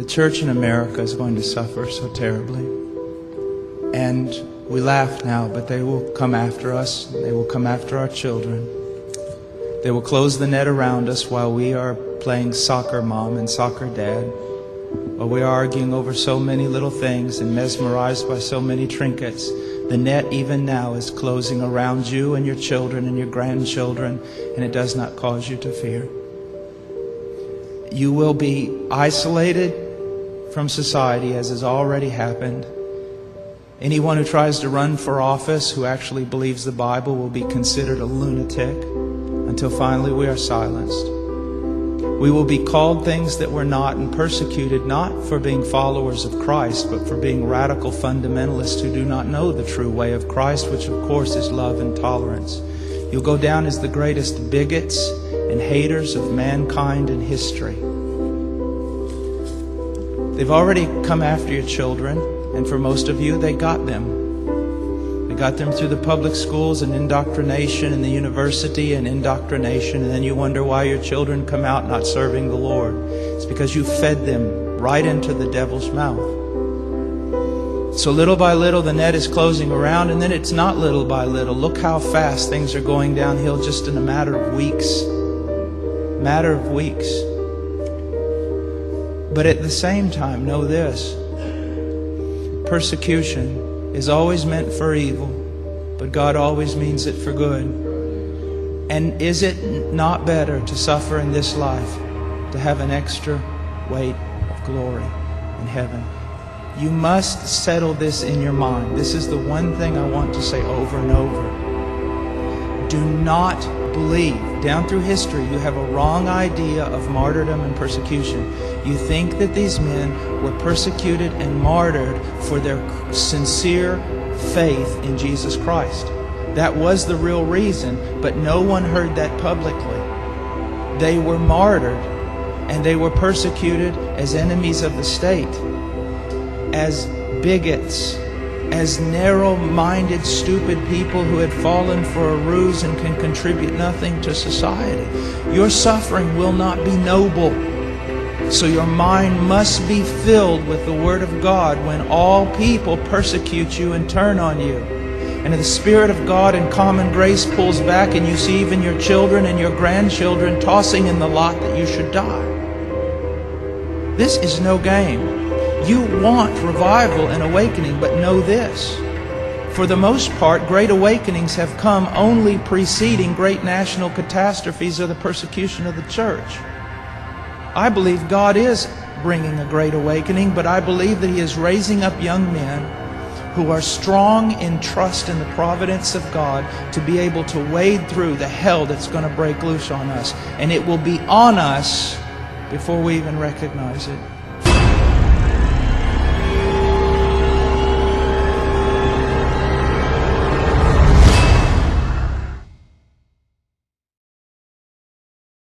The church in America is going to suffer so terribly. And we laugh now, but they will come after us. They will come after our children. They will close the net around us while we are playing soccer mom and soccer dad, while we are arguing over so many little things and mesmerized by so many trinkets. The net even now is closing around you and your children and your grandchildren, and it does not cause you to fear. You will be isolated from society, as has already happened. Anyone who tries to run for office who actually believes the Bible will be considered a lunatic until finally we are silenced. We will be called things that we're not and persecuted not for being followers of Christ, but for being radical fundamentalists who do not know the true way of Christ, which of course is love and tolerance. You'll go down as the greatest bigots and haters of mankind in history. They've already come after your children, and for most of you, they got them. They got them through the public schools and indoctrination, and the university and indoctrination, and then you wonder why your children come out not serving the Lord. It's because you fed them right into the devil's mouth. So little by little, the net is closing around, and then it's not little by little. Look how fast things are going downhill just in a matter of weeks. Matter of weeks. But at the same time, know this. Persecution is always meant for evil, but God always means it for good. And is it not better to suffer in this life, to have an extra weight of glory in heaven? You must settle this in your mind. This is the one thing I want to say over and over. Do not believe. Down through history, you have a wrong idea of martyrdom and persecution. You think that these men were persecuted and martyred for their sincere faith in Jesus Christ. That was the real reason, but no one heard that publicly. They were martyred and they were persecuted as enemies of the state, as bigots, as narrow-minded, stupid people who had fallen for a ruse and can contribute nothing to society. Your suffering will not be noble. So your mind must be filled with the Word of God when all people persecute you and turn on you. And if the Spirit of God in common grace pulls back and you see even your children and your grandchildren tossing in the lot that you should die. This is no game. You want revival and awakening, but know this. For the most part, great awakenings have come only preceding great national catastrophes or the persecution of the church. I believe God is bringing a great awakening, but I believe that He is raising up young men who are strong in trust in the providence of God to be able to wade through the hell that's going to break loose on us. And it will be on us before we even recognize it.